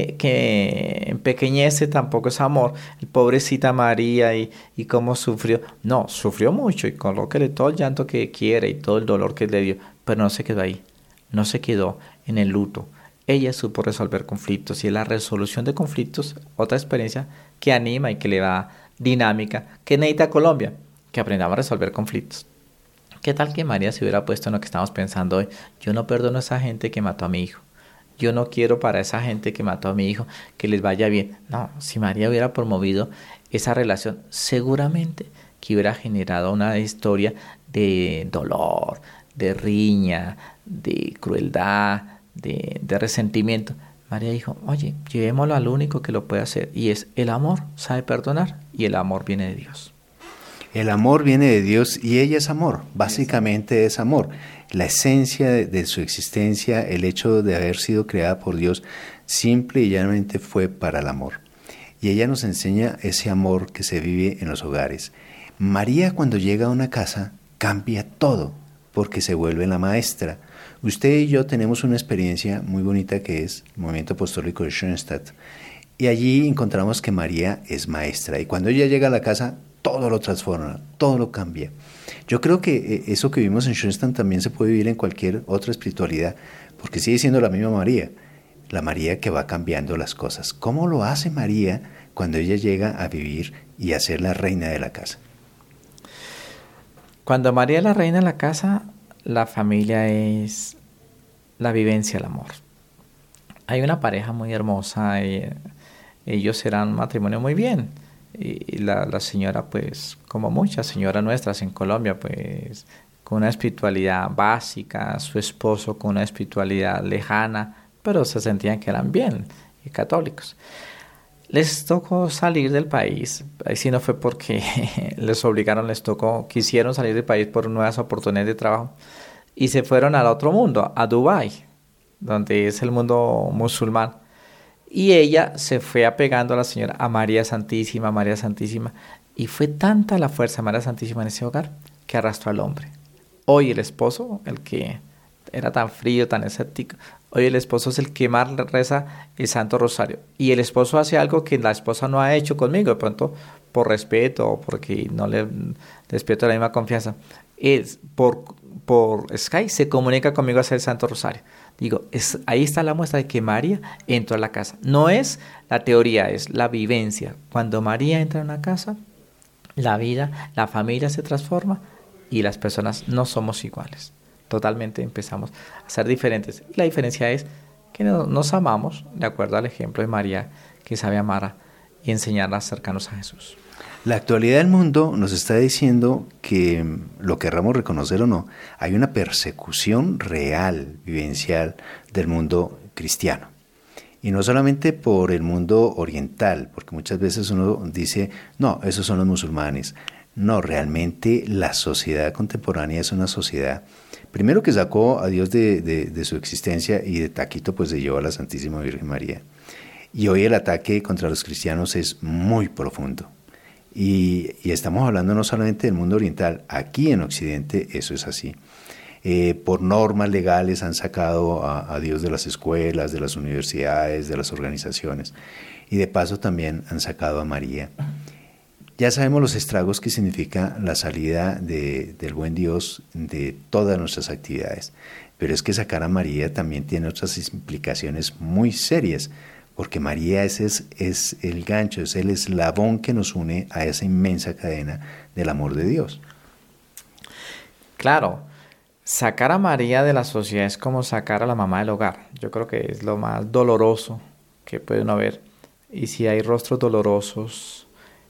que empequeñece, tampoco es amor. El pobrecita María y cómo sufrió. No, sufrió mucho y colóquele todo el llanto que quiere y todo el dolor que le dio, pero no se quedó ahí, no se quedó en el luto. Ella supo resolver conflictos, y la resolución de conflictos, otra experiencia que anima y que le da dinámica, que necesita Colombia, que aprendamos a resolver conflictos. ¿Qué tal que María se hubiera puesto en lo que estamos pensando hoy? Yo no perdono a esa gente que mató a mi hijo. Yo no quiero para esa gente que mató a mi hijo que les vaya bien. No, si María hubiera promovido esa relación, seguramente que hubiera generado una historia de dolor, de riña, de crueldad, de resentimiento. María dijo, oye, llevémoslo al único que lo puede hacer, y es el amor. Sabe perdonar, y el amor viene de Dios. El amor viene de Dios y ella es amor, básicamente es amor. La esencia de su existencia, el hecho de haber sido creada por Dios, simple y llanamente fue para el amor. Y ella nos enseña ese amor que se vive en los hogares. María, cuando llega a una casa, cambia todo, porque se vuelve la maestra. Usted y yo tenemos una experiencia muy bonita que es el movimiento apostólico de Schoenstatt. Y allí encontramos que María es maestra. Y cuando ella llega a la casa, todo lo transforma, todo lo cambia. Yo creo que eso que vimos en Schoenstatt también se puede vivir en cualquier otra espiritualidad, porque sigue siendo la misma María, la María que va cambiando las cosas. ¿Cómo lo hace María cuando ella llega a vivir y a ser la reina de la casa? Cuando María es la reina de la casa, la familia es la vivencia, el amor. Hay una pareja muy hermosa, ellos eran un matrimonio muy bien. Y la señora, pues, como muchas señoras nuestras en Colombia, pues, con una espiritualidad básica, su esposo con una espiritualidad lejana, pero se sentían que eran bien y católicos. Les tocó salir del país, ahí sí no fue porque les obligaron, quisieron salir del país por nuevas oportunidades de trabajo y se fueron al otro mundo, a Dubái, donde es el mundo musulmán. Y ella se fue apegando a la señora, a María Santísima, y fue tanta la fuerza de María Santísima en ese hogar que arrastró al hombre. Hoy el esposo, el que era tan frío, tan escéptico, hoy el esposo es el que más reza el Santo Rosario. Y el esposo hace algo que la esposa no ha hecho conmigo, de pronto por respeto o porque no le despierto la misma confianza. Es por Skype se comunica conmigo a hacer el Santo Rosario. Digo, ahí está la muestra de que María entró a la casa. No es la teoría, es la vivencia. Cuando María entra en una casa, la vida, la familia se transforma y las personas no somos iguales. Totalmente empezamos a ser diferentes. Y la diferencia es que nos amamos de acuerdo al ejemplo de María, que sabe amar y enseñar a acercarnos a Jesús. La actualidad del mundo nos está diciendo que, lo querramos reconocer o no, hay una persecución real, vivencial del mundo cristiano. Y no solamente por el mundo oriental, porque muchas veces uno dice, no, esos son los musulmanes. No, realmente la sociedad contemporánea es una sociedad, primero que sacó a Dios de su existencia y de taquito pues se llevó a la Santísima Virgen María. Y hoy el ataque contra los cristianos es muy profundo. Y estamos hablando no solamente del mundo oriental, aquí en Occidente eso es así. Por normas legales han sacado a Dios de las escuelas, de las universidades, de las organizaciones. Y de paso también han sacado a María. Ya sabemos los estragos que significa la salida del buen Dios de todas nuestras actividades. Pero es que sacar a María también tiene otras implicaciones muy serias. Porque María es el gancho, es el eslabón que nos une a esa inmensa cadena del amor de Dios. Claro, sacar a María de la sociedad es como sacar a la mamá del hogar. Yo creo que es lo más doloroso que puede uno ver. Y si hay rostros dolorosos,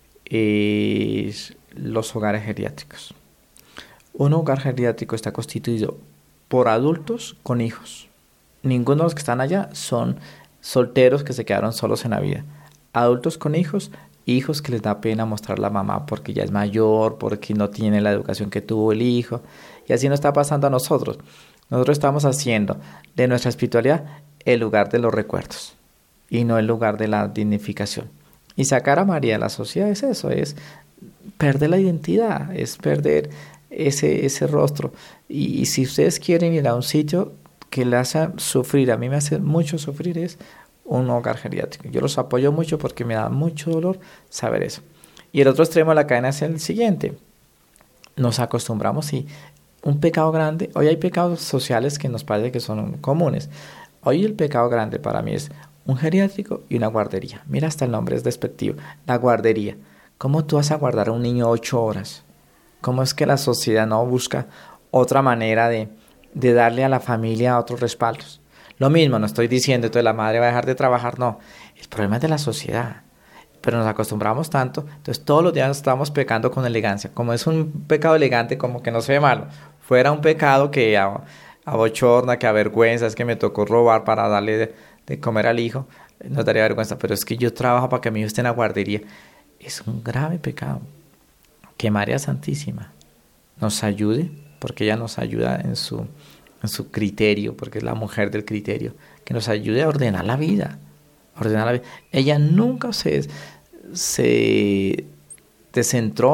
los hogares geriátricos. Un hogar geriátrico está constituido por adultos con hijos. Ninguno de los que están allá son solteros que se quedaron solos en la vida. Adultos con hijos, hijos que les da pena mostrar a la mamá porque ya es mayor, porque no tiene la educación que tuvo el hijo. Y así nos está pasando a nosotros. Nosotros estamos haciendo de nuestra espiritualidad el lugar de los recuerdos y no el lugar de la dignificación. Y sacar a María de la sociedad es eso, es perder la identidad, es perder ese rostro. Y si ustedes quieren ir a un sitio que le hace sufrir, a mí me hace mucho sufrir, es un hogar geriátrico. Yo los apoyo mucho porque me da mucho dolor saber eso. Y el otro extremo de la cadena es el siguiente. Nos acostumbramos, sí, un pecado grande. Hoy hay pecados sociales que nos parece que son comunes. Hoy el pecado grande para mí es un geriátrico y una guardería. Mira, hasta el nombre es despectivo. La guardería. ¿Cómo tú vas a guardar a un niño 8 horas? ¿Cómo es que la sociedad no busca otra manera de darle a la familia otros respaldos? Lo mismo, no estoy diciendo entonces la madre va a dejar de trabajar, no. El problema es de la sociedad. Pero nos acostumbramos tanto, entonces todos los días estamos pecando con elegancia. Como es un pecado elegante, como que no se ve malo. Fuera un pecado que abochorna, que avergüenza, es que me tocó robar para darle de comer al hijo, no daría vergüenza, pero es que yo trabajo para que mi hijo esté en la guardería. Es un grave pecado. Que María Santísima nos ayude, porque ella nos ayuda en su criterio, porque es la mujer del criterio, que nos ayude a ordenar la vida. Ella nunca se descentró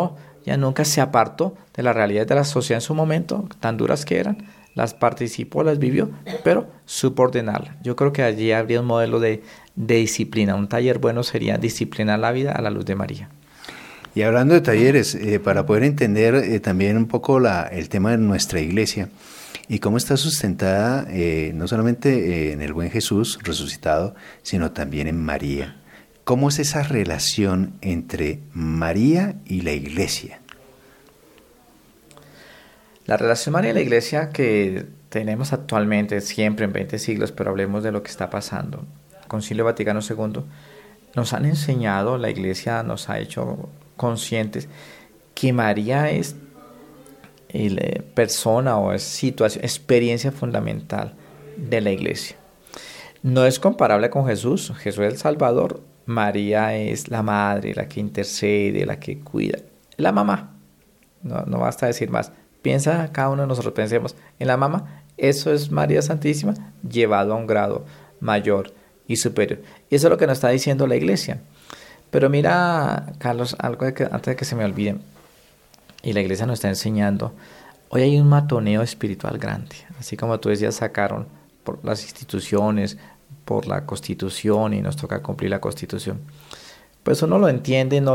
Ella nunca se apartó de las realidades de la sociedad en su momento, tan duras que eran, las participó, las vivió, pero supo ordenarla. Yo creo que allí habría un modelo de disciplina. Un taller bueno sería disciplinar la vida a la luz de María. Y hablando de talleres, para poder entender también un poco el tema de nuestra iglesia y cómo está sustentada no solamente en el buen Jesús resucitado, sino también en María. ¿Cómo es esa relación entre María y la iglesia? La relación María y la iglesia que tenemos actualmente, siempre en 20 siglos, pero hablemos de lo que está pasando. Concilio Vaticano II nos han enseñado, la iglesia nos ha hecho conscientes que María es persona o es situación, experiencia fundamental de la iglesia. No es comparable con Jesús. Jesús es el Salvador. María es la madre, la que intercede, la que cuida. La mamá. No basta decir más. Piensa, cada uno de nosotros pensemos en la mamá. Eso es María Santísima llevado a un grado mayor y superior. Y eso es lo que nos está diciendo la iglesia. Pero mira, Carlos, algo antes de que se me olvide. Y la iglesia nos está enseñando. Hoy hay un matoneo espiritual grande. Así como tú decías, sacaron por las instituciones, por la Constitución, y nos toca cumplir la Constitución. Pues uno lo entiende, no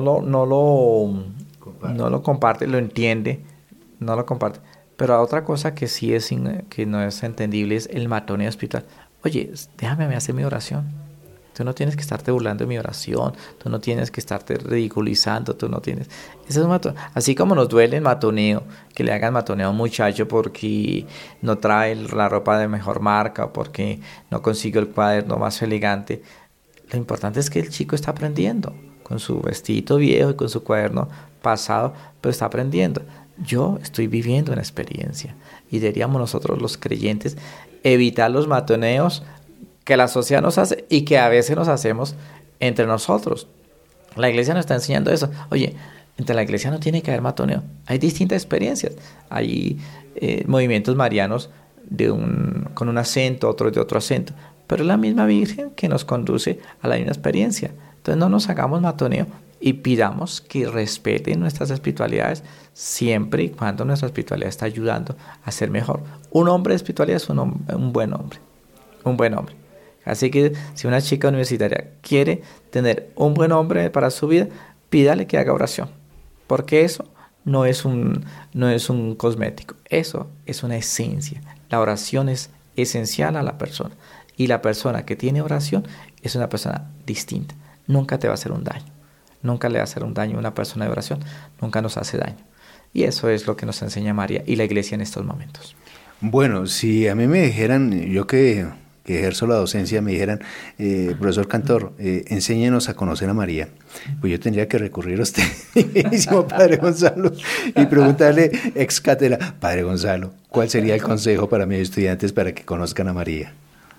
lo comparte, lo entiende, no lo comparte. Pero otra cosa que sí que no es entendible es el matoneo espiritual. Oye, déjame hacer mi oración. Tú no tienes que estarte burlando de mi oración, tú no tienes que estarte ridiculizando, tú no tienes... Eso es así como nos duele el matoneo, que le hagan matoneo a un muchacho porque no trae la ropa de mejor marca o porque no consigue el cuaderno más elegante. Lo importante es que el chico está aprendiendo, con su vestidito viejo y con su cuaderno pasado, pero está aprendiendo. Yo estoy viviendo una experiencia y deberíamos nosotros los creyentes evitar los matoneos que la sociedad nos hace y que a veces nos hacemos entre nosotros. La iglesia nos está enseñando eso. Oye, entre la iglesia no tiene que haber matoneo. Hay distintas experiencias. Hay movimientos marianos con un acento, otros de otro acento. Pero es la misma Virgen que nos conduce a la misma experiencia. Entonces no nos hagamos matoneo y pidamos que respeten nuestras espiritualidades siempre y cuando nuestra espiritualidad está ayudando a ser mejor. Un hombre de espiritualidad es un buen hombre. Un buen hombre. Así que si una chica universitaria quiere tener un buen hombre para su vida, pídale que haga oración. Porque eso no es un cosmético. Eso es una esencia. La oración es esencial a la persona. Y la persona que tiene oración es una persona distinta. Nunca te va a hacer un daño. Nunca le va a hacer un daño a una persona de oración. Nunca nos hace daño. Y eso es lo que nos enseña María y la iglesia en estos momentos. Bueno, si a mí me dijeran, yo que ejerzo la docencia, me dijeran, profesor Cantor, enséñenos a conocer a María, pues yo tendría que recurrir a usted, mismo Padre Gonzalo, y preguntarle ex cátedra, Padre Gonzalo, ¿cuál sería el consejo para mis estudiantes para que conozcan a María?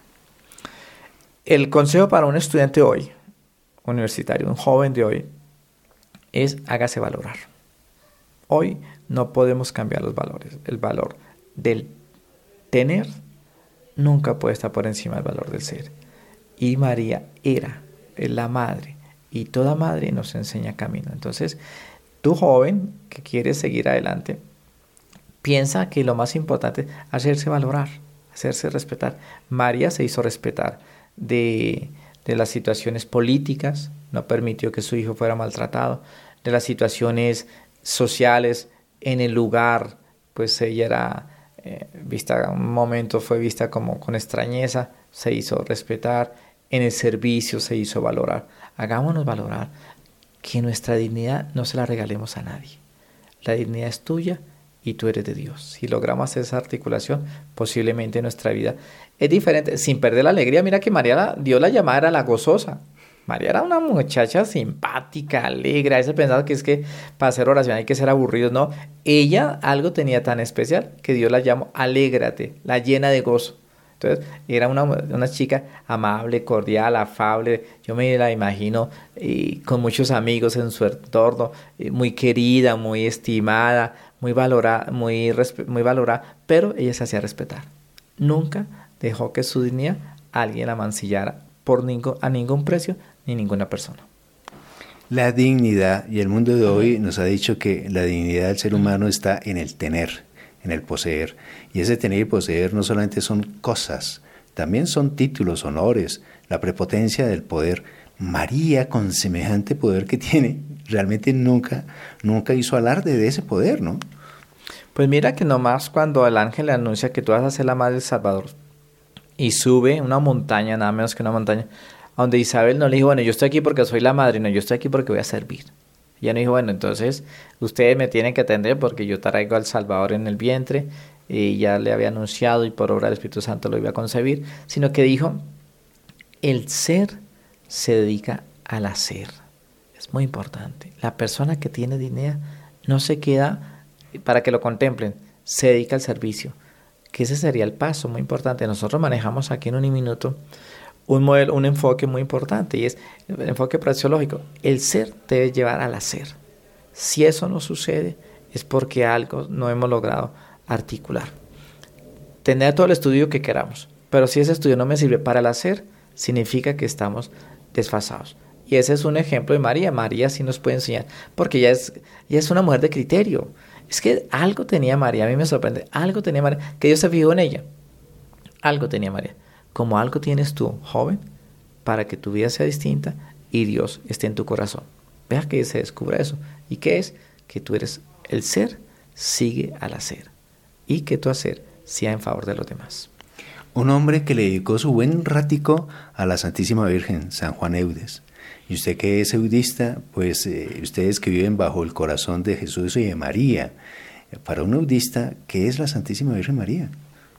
El consejo para un estudiante hoy, universitario, un joven de hoy, es hágase valorar. Hoy no podemos cambiar los valores. El valor del tener nunca puede estar por encima del valor del ser. Y María es la madre, y toda madre nos enseña camino. Entonces, tú joven que quieres seguir adelante, piensa que lo más importante es hacerse valorar, hacerse respetar. María se hizo respetar de las situaciones políticas, no permitió que su hijo fuera maltratado, de las situaciones sociales en el lugar, pues ella era... un momento fue vista como con extrañeza, se hizo respetar, en el servicio se hizo valorar. Hagámonos valorar, que nuestra dignidad no se la regalemos a nadie. La dignidad es tuya y tú eres de Dios. Si logramos hacer esa articulación, posiblemente nuestra vida es diferente, sin perder la alegría. Mira que María, Dios la llamaba era la gozosa. María era una muchacha simpática, alegre. A veces pensaba que es que para hacer oración hay que ser aburridos. No, ella algo tenía tan especial que Dios la llamó alégrate, la llena de gozo. Entonces era una chica amable, cordial, afable. Yo me la imagino con muchos amigos en su entorno, muy querida, muy estimada, muy valorada, pero ella se hacía respetar. Nunca dejó que su dignidad alguien la mancillara a ningún precio ni ninguna persona. La dignidad, y el mundo de hoy nos ha dicho que la dignidad del ser humano está en el tener, en el poseer. Y ese tener y poseer no solamente son cosas, también son títulos, honores, la prepotencia del poder. María, con semejante poder que tiene, realmente nunca hizo alarde de ese poder, ¿no? Pues mira que nomás cuando el ángel le anuncia que tú vas a ser la madre del Salvador y sube una montaña, nada menos que una montaña, donde Isabel no le dijo, bueno, yo estoy aquí porque soy la madre, no, yo estoy aquí porque voy a servir. Ella no dijo, bueno, entonces ustedes me tienen que atender porque yo traigo al Salvador en el vientre y ya le había anunciado y por obra del Espíritu Santo lo iba a concebir, sino que dijo, el ser se dedica al hacer. Es muy importante. La persona que tiene dinero no se queda para que lo contemplen, se dedica al servicio. Que ese sería el paso muy importante. Nosotros manejamos aquí en un minuto un modelo, un enfoque muy importante y es el enfoque praxeológico. El ser debe llevar al hacer. Si eso no sucede es porque algo no hemos logrado articular. Tener todo el estudio que queramos, pero si ese estudio no me sirve para el hacer, significa que estamos desfasados. Y ese es un ejemplo de María. María sí nos puede enseñar, porque ella es una mujer de criterio. Es que algo tenía María, a mí me sorprende, algo tenía María, que Dios se fijó en ella. Algo tenía María. Como algo tienes tú, joven, para que tu vida sea distinta y Dios esté en tu corazón. Vea que se descubra eso. ¿Y qué es? Que tú eres el ser, sigue al hacer. Y que tu hacer sea en favor de los demás. Un hombre que le dedicó su buen ratico a la Santísima Virgen, San Juan Eudes. Y usted que es eudista, pues ustedes que viven bajo el corazón de Jesús y de María. Para un eudista, ¿qué es la Santísima Virgen María?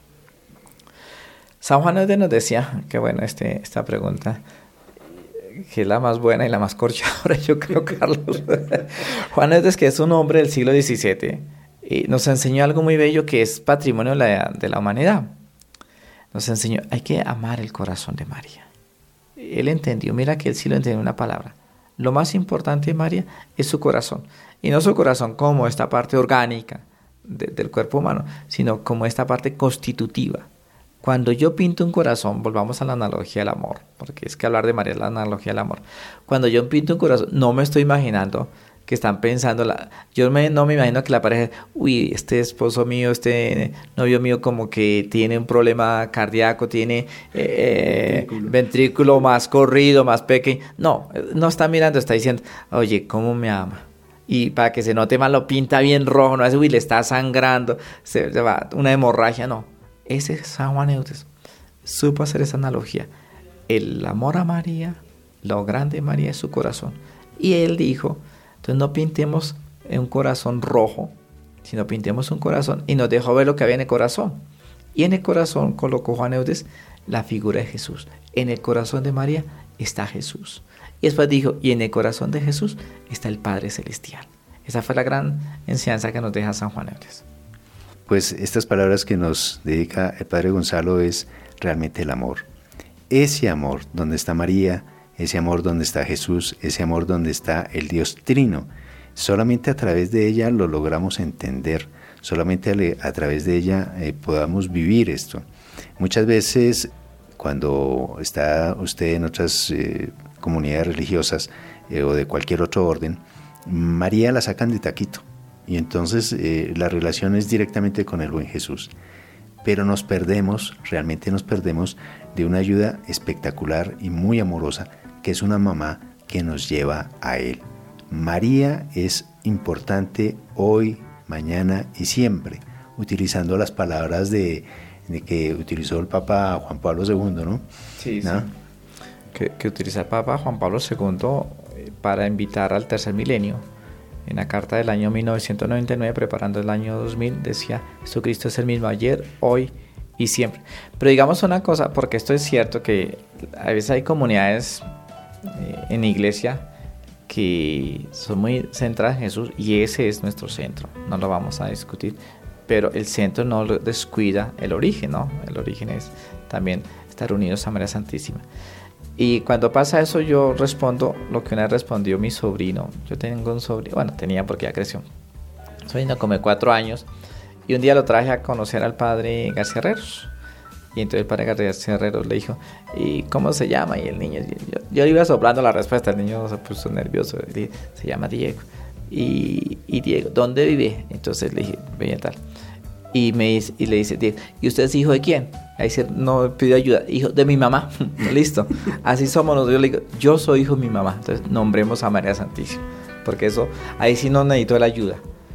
San Juan Eudes nos decía, que bueno, esta pregunta, que es la más buena y la más corchadora, yo creo, Carlos. Juan Eudes, que es un hombre del siglo XVII, nos enseñó algo muy bello que es patrimonio de la humanidad. Nos enseñó, hay que amar el corazón de María. Él entendió, mira que él sí lo entendió en una palabra. Lo más importante de María es su corazón. Y no su corazón como esta parte orgánica del cuerpo humano, sino como esta parte constitutiva. Cuando yo pinto un corazón, volvamos a la analogía del amor, porque es que hablar de María es la analogía del amor. Cuando yo pinto un corazón, no me estoy imaginando que están pensando, no me imagino que la pareja, uy, este esposo mío, este novio mío como que tiene un problema cardíaco, tiene ventrículo más corrido, más pequeño. No está mirando, está diciendo, oye, ¿cómo me ama? Y para que se note más lo pinta bien rojo, no es, uy, le está sangrando, se va una hemorragia, no. Ese es San Juan Eudes. Supo hacer esa analogía. El amor a María, lo grande de María es su corazón. Y él dijo, entonces no pintemos un corazón rojo, sino pintemos un corazón, y nos dejó ver lo que había en el corazón. Y en el corazón colocó Juan Eudes la figura de Jesús. En el corazón de María está Jesús. Y después dijo, y en el corazón de Jesús está el Padre Celestial. Esa fue la gran enseñanza que nos deja San Juan Eudes. Pues estas palabras que nos dedica el Padre Gonzalo es realmente el amor. Ese amor donde está María, ese amor donde está Jesús, ese amor donde está el Dios Trino. Solamente a través de ella lo logramos entender, solamente a través de ella podamos vivir esto. Muchas veces cuando está usted en otras comunidades religiosas o de cualquier otro orden, María la sacan de taquito. Y entonces la relación es directamente con el buen Jesús. Pero realmente nos perdemos de una ayuda espectacular y muy amorosa, que es una mamá que nos lleva a Él. María es importante hoy, mañana y siempre, utilizando las palabras de que utilizó el Papa Juan Pablo II, ¿no? Sí, ¿no? Sí. Que utiliza el Papa Juan Pablo II para invitar al tercer milenio. En la carta del año 1999, preparando el año 2000, decía, Jesucristo es el mismo ayer, hoy y siempre. Pero digamos una cosa, porque esto es cierto, que a veces hay comunidades en iglesia que son muy centradas en Jesús, y ese es nuestro centro, no lo vamos a discutir, pero el centro no lo descuida el origen, ¿no? El origen es también estar unidos a María Santísima. Y cuando pasa eso, yo respondo lo que una vez respondió mi sobrino. Yo tengo un sobrino, bueno, tenía porque ya creció. Un sobrino como de 4 años. Y un día lo traje a conocer al padre García Herreros. Y entonces el padre García Herrero le dijo, ¿y cómo se llama? Y el niño, yo iba soplando la respuesta, el niño se puso nervioso, se llama Diego. Y Diego, ¿dónde vive? Entonces le dije, veía tal. Y le dice Diego, ¿y usted es hijo de quién? Ahí no pidió ayuda, hijo de mi mamá. Listo, así somos nosotros. Yo le digo, yo soy hijo de mi mamá. Entonces nombremos a María Santísima, porque eso, ahí sí no necesito la ayuda.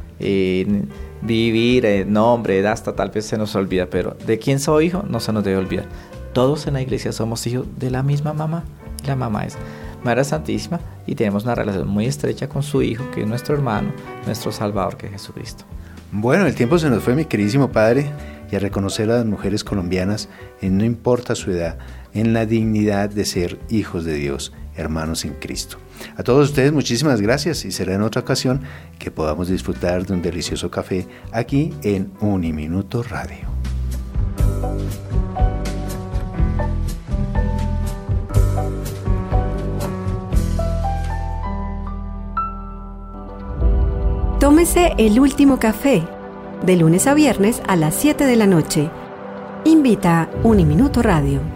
Vivir, nombre, hasta tal vez se nos olvida, pero de quién soy hijo no se nos debe olvidar. Todos en la iglesia somos hijos de la misma mamá. La mamá es María Santísima y tenemos una relación muy estrecha con su hijo, que es nuestro hermano, nuestro Salvador, que es Jesucristo. Bueno, el tiempo se nos fue, mi queridísimo padre, y a reconocer a las mujeres colombianas, no importa su edad, en la dignidad de ser hijos de Dios, hermanos en Cristo. A todos ustedes muchísimas gracias y será en otra ocasión que podamos disfrutar de un delicioso café aquí en Uniminuto Radio. Tómese el último café, de lunes a viernes a las 7 de la noche. Invita Uniminuto Radio.